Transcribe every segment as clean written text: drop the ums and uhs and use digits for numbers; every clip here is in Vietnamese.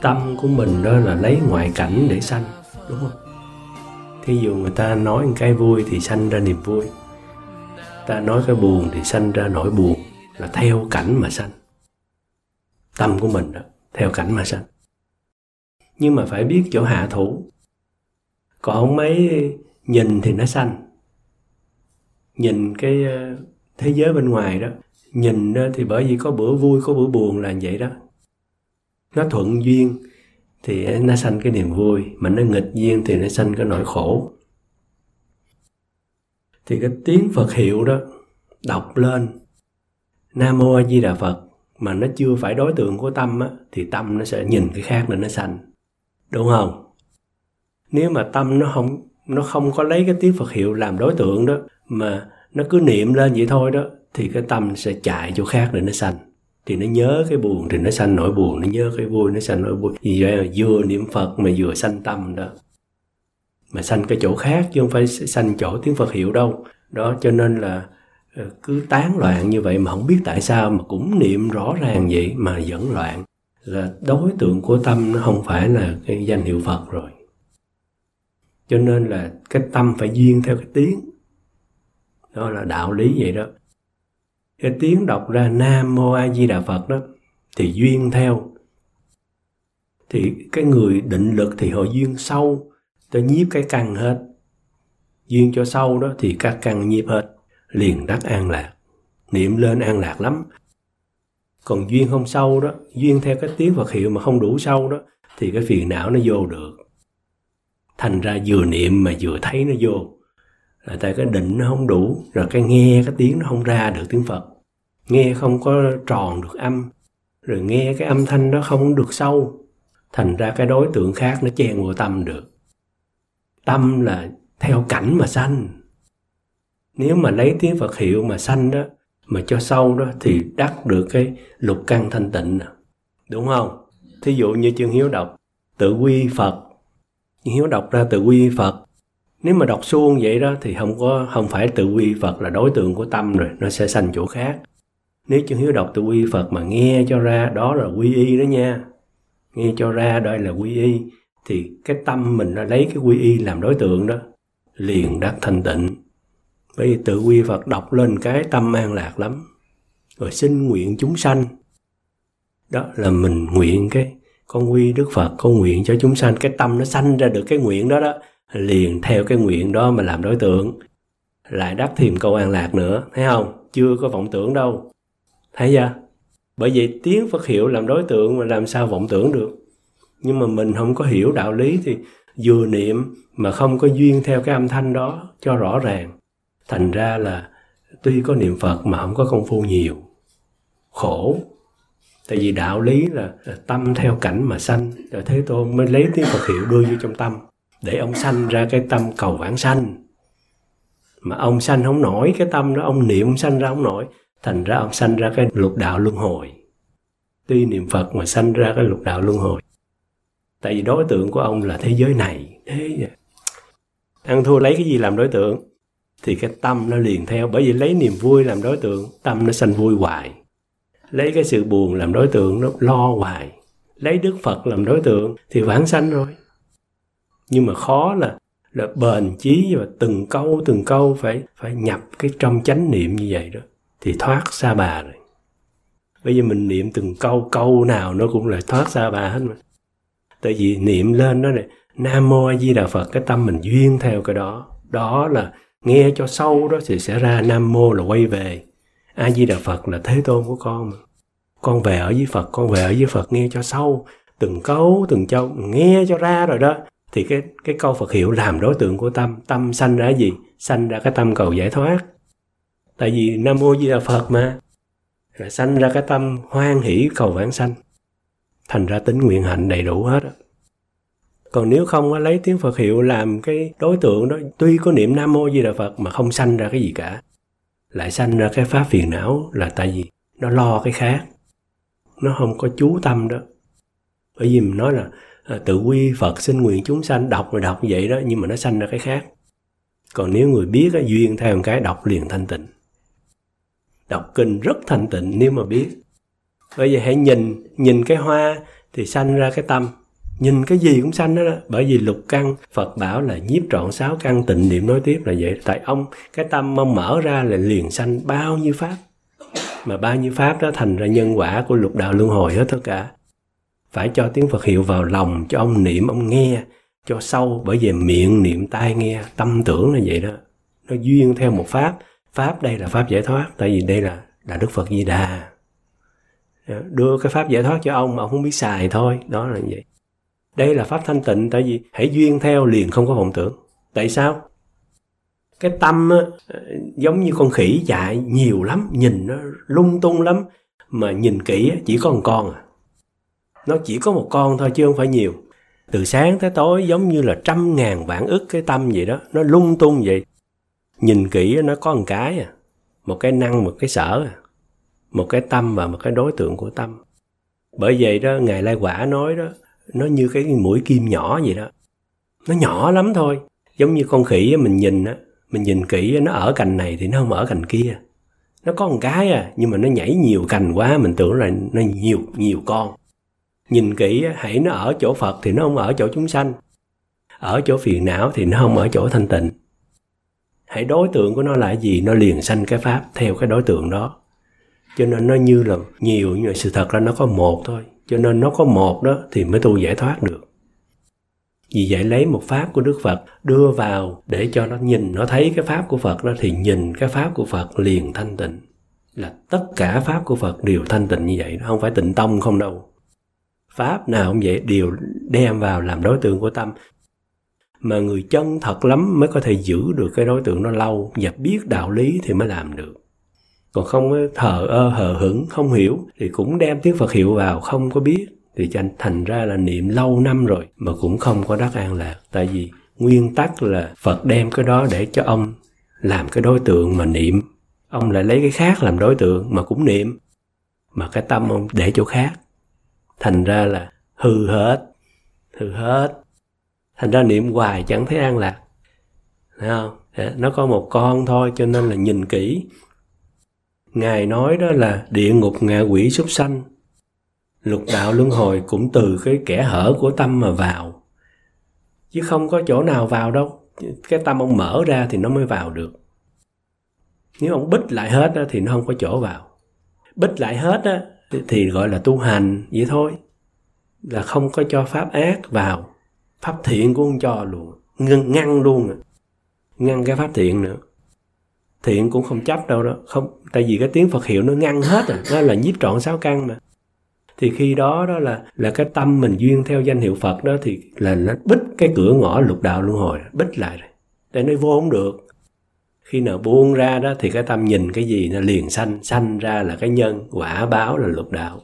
Tâm của mình đó là lấy ngoại cảnh để sanh, đúng không? Thí dụ người ta nói một cái vui thì sanh ra niềm vui, ta nói cái buồn thì sanh ra nỗi buồn, là theo cảnh mà sanh. Tâm của mình đó, theo cảnh mà sanh. Nhưng mà phải biết chỗ hạ thủ. Còn không mấy nhìn thì nó sanh. Nhìn cái thế giới bên ngoài đó, nhìn đó thì bởi vì có bữa vui, có bữa buồn là vậy đó. Nó thuận duyên thì nó sanh cái niềm vui, mà nó nghịch duyên thì nó sanh cái nỗi khổ. Thì cái tiếng Phật hiệu đó đọc lên Nam Mô A Di Đà Phật mà nó chưa phải đối tượng của tâm á, thì tâm nó sẽ nhìn cái khác nên nó sanh, đúng không? Nếu mà tâm nó không có lấy cái tiếng Phật hiệu làm đối tượng đó, mà nó cứ niệm lên vậy thôi đó, thì cái tâm sẽ chạy chỗ khác để nó sanh. Thì nó nhớ cái buồn thì nó sanh nỗi buồn, nó nhớ cái vui nó sanh nỗi vui. Vì vậy mà vừa niệm Phật mà vừa sanh tâm đó, mà sanh cái chỗ khác chứ không phải sanh chỗ tiếng Phật hiệu đâu. Đó, cho nên là cứ tán loạn như vậy mà không biết tại sao mà cũng niệm rõ ràng vậy mà vẫn loạn. Là đối tượng của tâm nó không phải là cái danh hiệu Phật rồi. Cho nên là cái tâm phải duyên theo cái tiếng. Đó là đạo lý vậy đó. Cái tiếng đọc ra Nam Mô A Di Đà Phật đó thì duyên theo. Thì cái người định lực thì họ duyên sâu, ta nhiếp cái căn hết. Duyên cho sâu đó thì các căn nhiếp hết, liền đắc an lạc. Niệm lên an lạc lắm. Còn duyên không sâu đó, duyên theo cái tiếng Phật hiệu mà không đủ sâu đó, thì cái phiền não nó vô được. Thành ra vừa niệm mà vừa thấy nó vô. Là tại cái định nó không đủ, rồi cái nghe cái tiếng nó không ra được tiếng Phật. Nghe không có tròn được âm, rồi nghe cái âm thanh đó không được sâu. Thành ra cái đối tượng khác nó chen vô tâm được. Tâm là theo cảnh mà sanh. Nếu mà lấy tiếng Phật hiệu mà sanh đó, mà cho sâu đó, thì đắc được cái lục căn thanh tịnh, đúng không? Thí dụ như chương Hiếu đọc tự quy Phật, chương Hiếu đọc ra tự quy Phật. Nếu mà đọc suông vậy đó thì không phải tự quy Phật là đối tượng của tâm rồi, nó sẽ sanh chỗ khác. Nếu chương Hiếu đọc tự quy Phật mà nghe cho ra đó là quy y đó nha, nghe cho ra đây là quy y, thì cái tâm mình nó lấy cái quy y làm đối tượng đó, liền đắc thanh tịnh. Bởi vì tự quy Phật đọc lên cái tâm an lạc lắm. Rồi xin nguyện chúng sanh, đó là mình nguyện cái con quy Đức Phật, con nguyện cho chúng sanh. Cái tâm nó sanh ra được cái nguyện đó đó, liền theo cái nguyện đó mà làm đối tượng, lại đắc thêm câu an lạc nữa. Thấy không? Chưa có vọng tưởng đâu. Thấy chưa? Bởi vậy tiếng Phật hiệu làm đối tượng mà làm sao vọng tưởng được. Nhưng mà mình không có hiểu đạo lý thì vừa niệm mà không có duyên theo cái âm thanh đó cho rõ ràng. Thành ra là tuy có niệm Phật mà không có công phu nhiều. Khổ. Tại vì đạo lý là tâm theo cảnh mà sanh. Rồi Thế Tôn mới lấy tiếng Phật hiệu đưa vô trong tâm, để ông sanh ra cái tâm cầu vãng sanh. Mà ông sanh không nổi cái tâm đó, ông niệm ông sanh ra không nổi. Thành ra ông sanh ra cái lục đạo luân hồi. Tuy niệm Phật mà sanh ra cái lục đạo luân hồi. Tại vì đối tượng của ông là thế giới này. Thế vậy. Ăn thua lấy cái gì làm đối tượng thì cái tâm nó liền theo. Bởi vì lấy niềm vui làm đối tượng, tâm nó sanh vui hoài. Lấy cái sự buồn làm đối tượng, nó lo hoài. Lấy Đức Phật làm đối tượng thì vãng sanh rồi. Nhưng mà khó là bền chí và từng câu phải nhập cái trong chánh niệm như vậy đó, thì thoát sa bà rồi. Bây giờ mình niệm từng câu nào nó cũng là thoát sa bà hết mà. Tại vì niệm lên đó này, Nam Mô A Di Đà Phật, cái tâm mình duyên theo cái đó. Đó là nghe cho sâu đó thì sẽ ra Nam Mô là quay về. A Di Đà Phật là Thế Tôn của con mà. Con về ở với Phật, con về ở với Phật, nghe cho sâu. Từng câu nghe cho ra rồi đó. Thì cái câu Phật hiệu làm đối tượng của tâm. Tâm sanh ra gì? Sanh ra cái tâm cầu giải thoát. Tại vì Nam Mô Di Đà Phật mà. Rồi sanh ra cái tâm hoan hỷ cầu vãng sanh. Thành ra tính nguyện hạnh đầy đủ hết. Còn nếu không có lấy tiếng Phật hiệu làm cái đối tượng đó, tuy có niệm Nam Mô Di Đà Phật mà không sanh ra cái gì cả, lại sanh ra cái pháp phiền não, là tại vì nó lo cái khác. Nó không có chú tâm đó. Bởi vì mình nói là tự quy Phật xin nguyện chúng sanh, đọc vậy đó, nhưng mà nó sanh ra cái khác. Còn nếu người biết duyên theo một cái, đọc liền thanh tịnh. Đọc kinh rất thanh tịnh nếu mà biết. Bởi vậy hãy nhìn cái hoa thì sanh ra cái tâm. Nhìn cái gì cũng sanh đó, bởi vì lục căn Phật bảo là nhiếp trọn 6 căn, tịnh niệm nối tiếp là vậy. Tại cái tâm ông mở ra là liền sanh bao nhiêu pháp, mà bao nhiêu pháp đó thành ra nhân quả của lục đạo luân hồi hết tất cả. Phải cho tiếng Phật hiệu vào lòng, cho ông niệm, ông nghe cho sâu, bởi vì miệng niệm, tai nghe, tâm tưởng là vậy đó. Nó duyên theo một pháp. Pháp đây là pháp giải thoát, tại vì đây là Đức Phật Di Đà đưa cái pháp giải thoát cho ông không biết xài thôi, đó là vậy. Đây là pháp thanh tịnh, tại vì hãy duyên theo liền không có vọng tưởng. Tại sao? Cái tâm á, giống như con khỉ chạy nhiều lắm, nhìn nó lung tung lắm, mà nhìn kỹ chỉ có một con à. Nó chỉ có một con thôi chứ không phải nhiều. Từ sáng tới tối giống như là 100.000 vạn ức cái tâm vậy đó, nó lung tung vậy. Nhìn kỹ nó có một cái à, một cái năng, một cái sở à, một cái tâm và một cái đối tượng của tâm. Bởi vậy đó, Ngài Lai Quả nói đó, nó như cái mũi kim nhỏ vậy đó. Nó nhỏ lắm thôi. Giống như con khỉ mình nhìn kỹ nó ở cành này thì nó không ở cành kia. Nó có một cái à, nhưng mà nó nhảy nhiều cành quá, mình tưởng là nó nhiều con. Nhìn kỹ hãy nó ở chỗ Phật thì nó không ở chỗ chúng sanh. Ở chỗ phiền não thì nó không ở chỗ thanh tịnh. Hãy đối tượng của nó là gì, nó liền sanh cái pháp theo cái đối tượng đó. Cho nên nó như là nhiều, nhưng mà sự thật là nó có một thôi. Cho nên nó có một đó thì mới tu giải thoát được. Vì vậy lấy một pháp của Đức Phật đưa vào để cho nó nhìn, nó thấy cái pháp của Phật đó, thì nhìn cái pháp của Phật liền thanh tịnh. Là tất cả pháp của Phật đều thanh tịnh như vậy, không phải tịnh tông không đâu. Pháp nào cũng vậy, đều đem vào làm đối tượng của tâm. Mà người chân thật lắm mới có thể giữ được cái đối tượng nó lâu, và biết đạo lý thì mới làm được. Còn không thờ ơ hờ hững, không hiểu thì cũng đem tiếng Phật hiệu vào, không có biết thì thành ra là niệm lâu năm rồi mà cũng không có đắc an lạc. Tại vì nguyên tắc là Phật đem cái đó để cho ông làm cái đối tượng mà niệm, ông lại lấy cái khác làm đối tượng mà cũng niệm, mà cái tâm ông để chỗ khác, thành ra là hư hết. Thành ra niệm hoài chẳng thấy an lạc. Thấy không? Nó có một con thôi, cho nên là nhìn kỹ. Ngài nói đó là địa ngục, ngạ quỷ, súc sanh, lục đạo luân hồi cũng từ cái kẽ hở của tâm mà vào, chứ không có chỗ nào vào đâu. Cái tâm ông mở ra thì nó mới vào được. Nếu ông bích lại hết đó, thì nó không có chỗ vào. Bích lại hết đó, thì gọi là tu hành vậy thôi, là không có cho pháp ác vào, pháp thiện cũng không cho luôn, ngăn luôn, ngăn cái pháp thiện nữa. Thiện cũng không chấp đâu đó, không, tại vì cái tiếng Phật hiệu nó ngăn hết rồi, nó là nhiếp trọn 6 căn mà. Thì khi đó đó là cái tâm mình duyên theo danh hiệu Phật đó, thì là nó bích cái cửa ngõ lục đạo luân hồi, bích lại rồi, để nó vô không được. Khi nào buông ra đó thì cái tâm nhìn cái gì nó liền sanh ra là cái nhân, quả báo là lục đạo.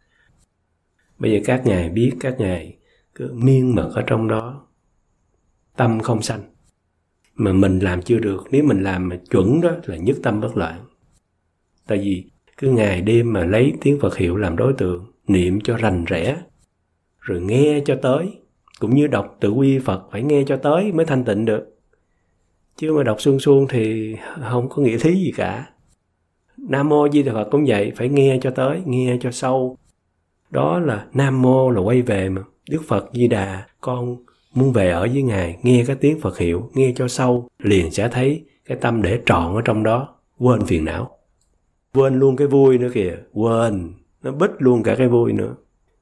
Bây giờ các ngài biết, các ngài cứ miên mật ở trong đó, tâm không sanh. Mà mình làm chưa được, nếu mình làm mà chuẩn đó là nhất tâm bất loạn. Tại vì cứ ngày đêm mà lấy tiếng Phật hiệu làm đối tượng, niệm cho rành rẽ, rồi nghe cho tới. Cũng như đọc tự quy Phật phải nghe cho tới mới thanh tịnh được. Chứ mà đọc suông thì không có nghĩa thí gì cả. Nam Mô Di Đà Phật cũng vậy, phải nghe cho tới, nghe cho sâu. Đó là Nam Mô là quay về mà. Đức Phật Di Đà, con muốn về ở với Ngài, nghe cái tiếng Phật hiệu, nghe cho sâu, liền sẽ thấy cái tâm để trọn ở trong đó, quên phiền não. Quên luôn cái vui nữa kìa, quên, nó bích luôn cả cái vui nữa.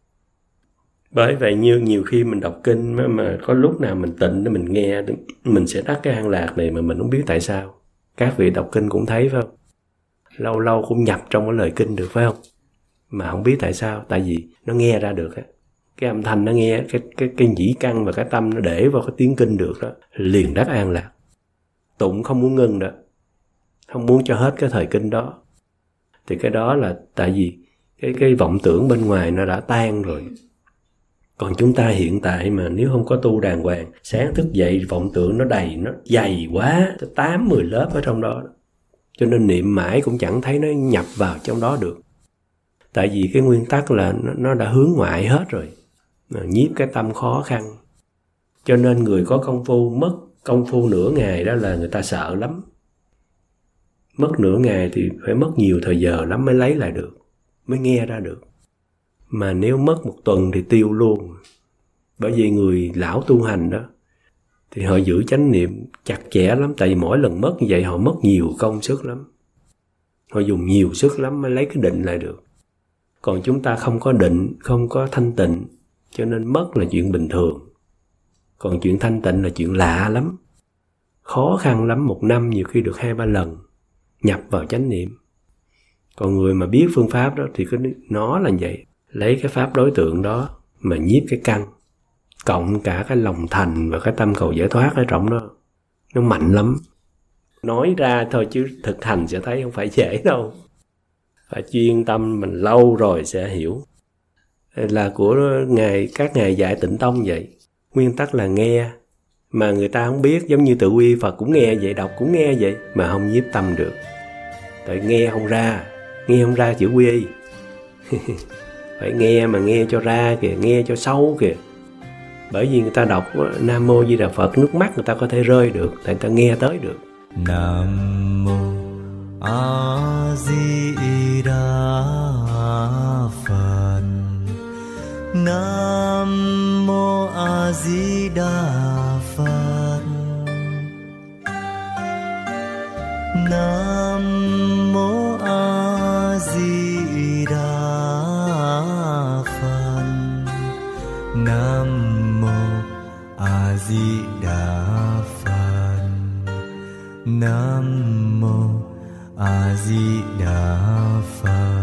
Bởi vậy nhiều khi mình đọc kinh mà có lúc nào mình tịnh để mình nghe, mình sẽ đắc cái an lạc này mà mình không biết tại sao. Các vị đọc kinh cũng thấy phải không? Lâu lâu cũng nhập trong cái lời kinh được phải không? Mà không biết tại sao, tại vì nó nghe ra được á. Cái âm thanh nó nghe, cái nhĩ căn và cái tâm nó để vào cái tiếng kinh được đó, liền đắc an lạc. Tụng không muốn ngưng đó, không muốn cho hết cái thời kinh đó. Thì cái đó là tại vì cái vọng tưởng bên ngoài nó đã tan rồi. Còn chúng ta hiện tại mà nếu không có tu đàng hoàng, sáng thức dậy vọng tưởng nó đầy, nó dày quá, 8-10 lớp ở trong đó. Cho nên niệm mãi cũng chẳng thấy nó nhập vào trong đó được. Tại vì cái nguyên tắc là nó đã hướng ngoại hết rồi, nhiếp cái tâm khó khăn. Cho nên người có công phu mất công phu nửa ngày đó là người ta sợ lắm. Mất nửa ngày thì phải mất nhiều thời giờ lắm mới lấy lại được, mới nghe ra được. Mà nếu mất một tuần thì tiêu luôn. Bởi vì người lão tu hành đó thì họ giữ chánh niệm chặt chẽ lắm. Tại vì mỗi lần mất như vậy họ mất nhiều công sức lắm. Họ dùng nhiều sức lắm mới lấy cái định lại được. Còn chúng ta không có định, không có thanh tịnh, cho nên mất là chuyện bình thường. Còn chuyện thanh tịnh là chuyện lạ lắm. Khó khăn lắm, một năm nhiều khi được 2-3 lần nhập vào chánh niệm. Còn người mà biết phương pháp đó thì nó là vậy. Lấy cái pháp đối tượng đó mà nhiếp cái căn, cộng cả cái lòng thành và cái tâm cầu giải thoát ở trong đó. Nó mạnh lắm. Nói ra thôi chứ thực hành sẽ thấy không phải dễ đâu. Phải chuyên tâm mình lâu rồi sẽ hiểu. Là của các ngài dạy Tịnh Tông vậy. Nguyên tắc là nghe. Mà người ta không biết, giống như Tự Quy Phật cũng nghe vậy, đọc cũng nghe vậy, mà không nhiếp tâm được. Tại nghe không ra chữ quy. Phải nghe mà nghe cho ra kìa, nghe cho sâu kìa. Bởi vì người ta đọc Nam Mô Di Đà Phật, nước mắt người ta có thể rơi được, tại người ta nghe tới được. Nam Mô A Di Đà Phật. Nam Mô A Di Đà Phật. Nam Mô A Di Đà Phật. Nam Mô A Di Đà Phật. Nam Mô A Di Đà Phật.